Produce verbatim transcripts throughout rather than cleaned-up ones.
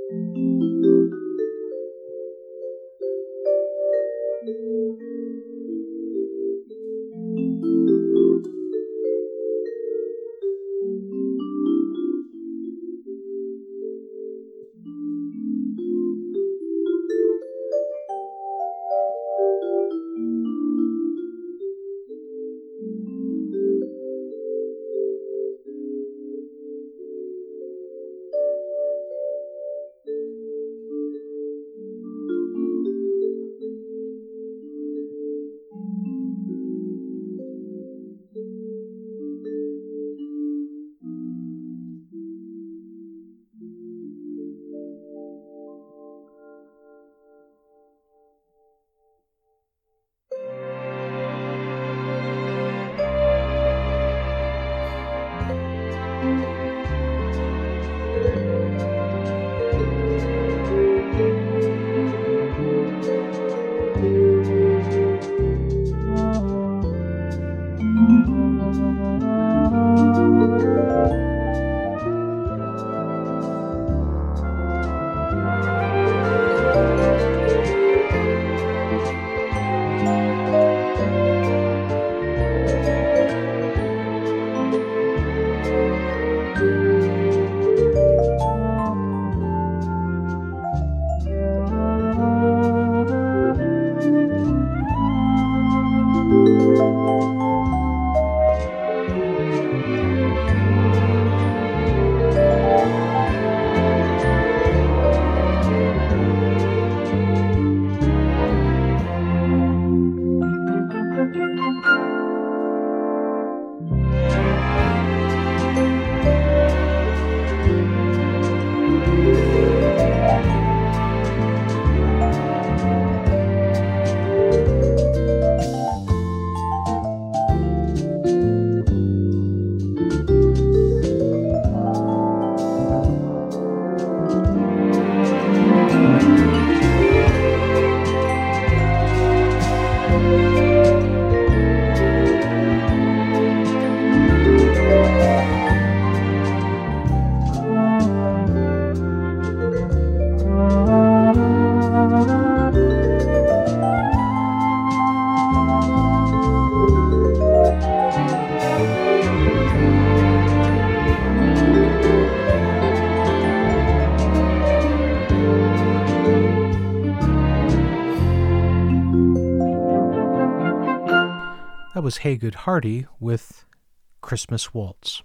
That was Haygood Hardy with Christmas Waltz.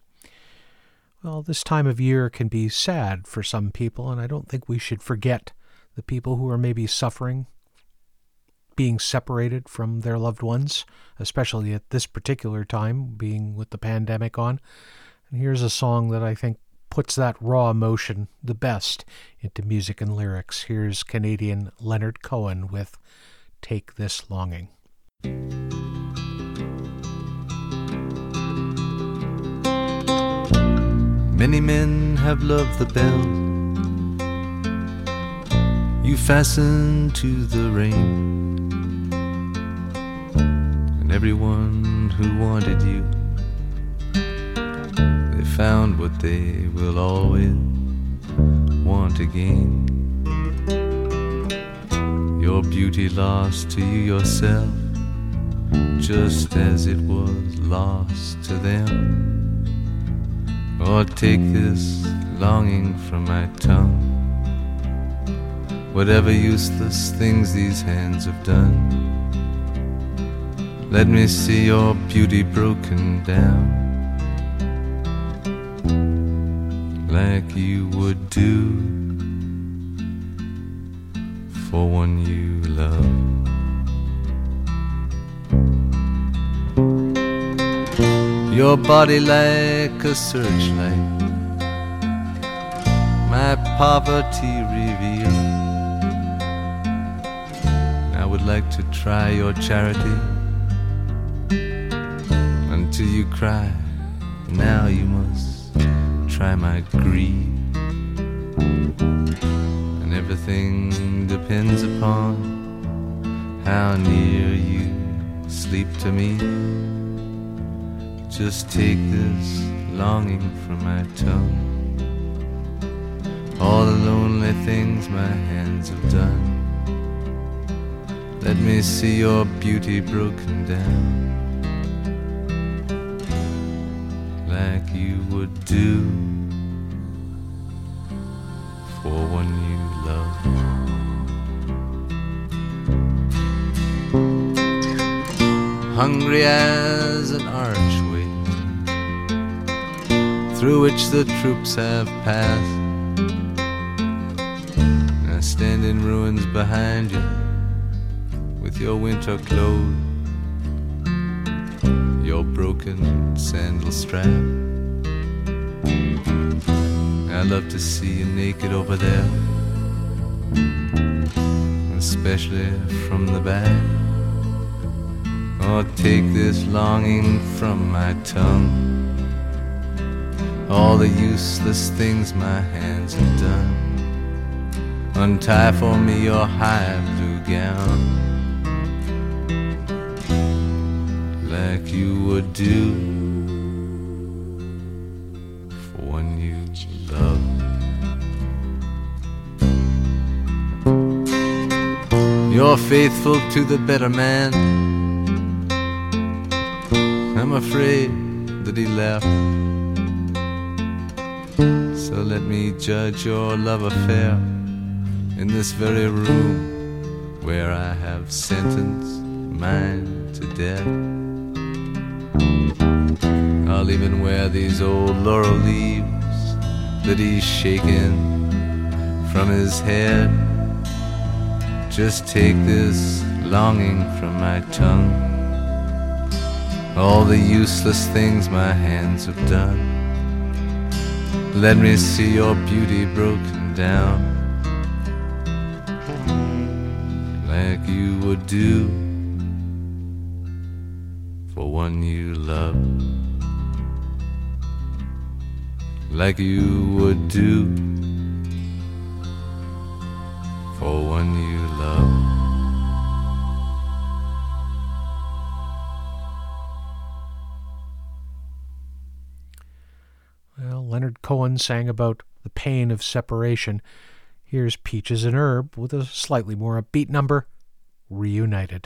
Well, this time of year can be sad for some people, and I don't think we should forget the people who are maybe suffering, being separated from their loved ones, especially at this particular time, being with the pandemic on. And here's a song that I think puts that raw emotion the best into music and lyrics. Here's Canadian Leonard Cohen with Take This Longing. Many men have loved the bell you fastened to the rein, and everyone who wanted you, they found what they will always want again. Your beauty lost to you yourself, just as it was lost to them. Or take this longing from my tongue, whatever useless things these hands have done. Let me see your beauty broken down, like you would do for one you love. Your body like a searchlight, my poverty revealed. I would like to try your charity until you cry. Now you must try my greed, and everything depends upon how near you sleep to me. Just take this longing from my tongue. All the lonely very things my hands have done. Let me see your beauty broken down, like you would do for one you love. Hungry as an archway through which the troops have passed, I stand in ruins behind you with your winter clothes, your broken sandal strap. I love to see you naked over there, especially from the back. Or take this longing from my tongue, all the useless things my hands have done. Untie for me your high blue gown, like you would do for one you love. You're faithful to the better man. I'm afraid that he left, so let me judge your love affair in this very room where I have sentenced mine to death. I'll even wear these old laurel leaves that he's shaken from his head. Just take this longing from my tongue, all the useless things my hands have done. Let me see your beauty broken down, like you would do for one you love, like you would do for one you love. Well, Leonard Cohen sang about the pain of separation. Here's Peaches and Herb with a slightly more upbeat number, Reunited.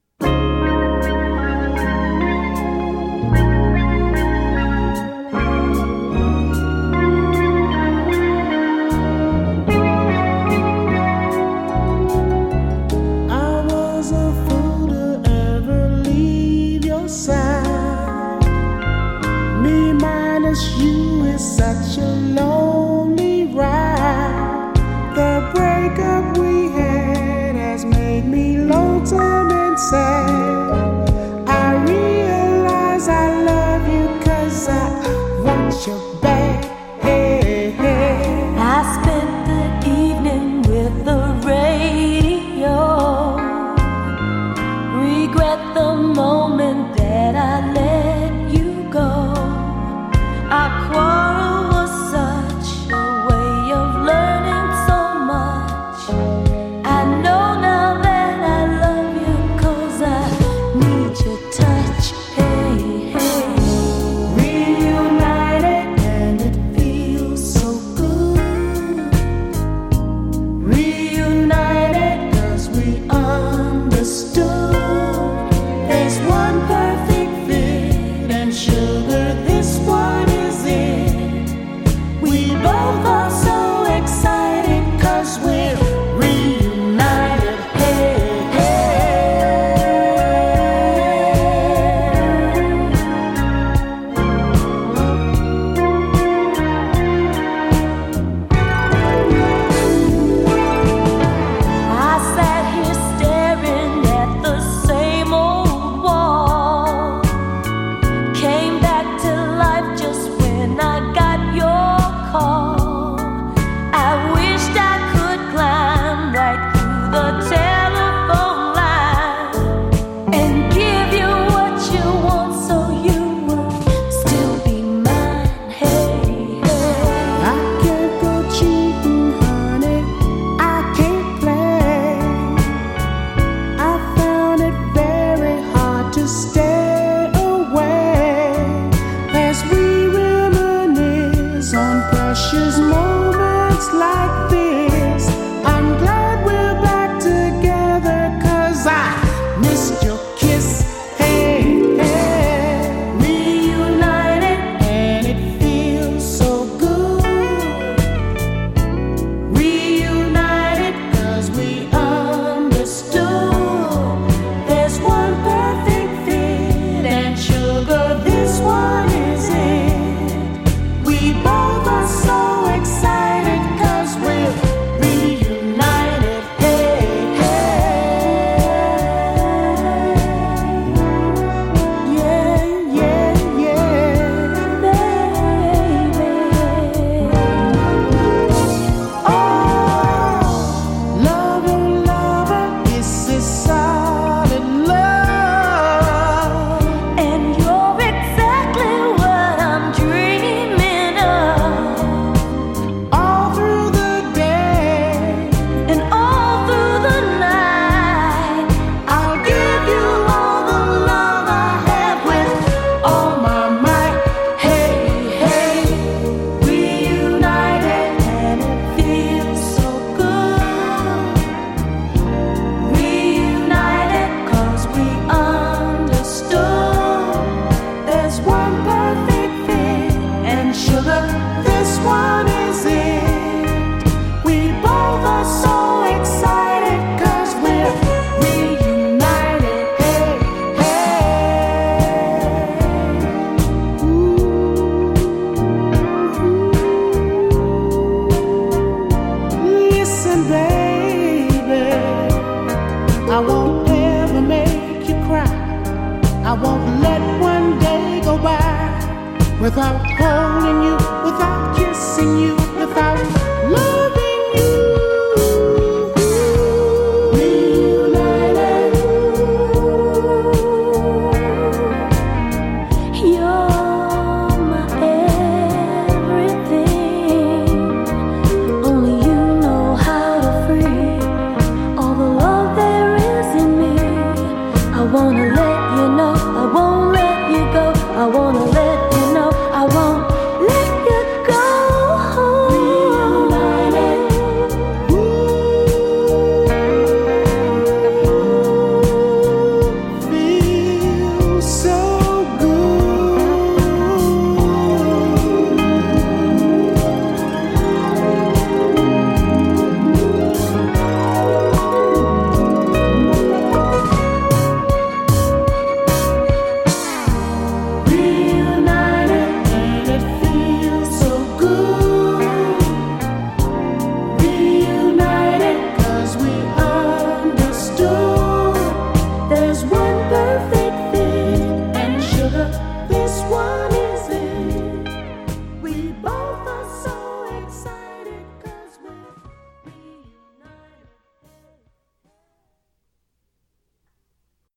You is such a lonely ride. The breakup we had has made me lonesome and sad. I realize I love you 'cause I want you back. Hey, hey. I spent the evening with the radio. Regret the moment that I let you go. Our quarrel was such a way of learning so much. I know now that I love you 'cause I need your touch. Hey, hey. Reunited and it feels so good. Reunited 'cause we understood. There's one perfect fit and sugar, this one is we both are so excited 'cause we're reunited. Hey, I sat here staring at the same old wall. Came back to life just when I got your call. I wished I could climb right through the telephone line and give you what you want so you would still be mine. Hey, hey. I can't go cheating, honey. I can't play. I found it very hard to stay away as we reminisce on precious moments like this. Listen, baby, I won't ever make you cry. I won't let one day go by without holding you, without kissing you.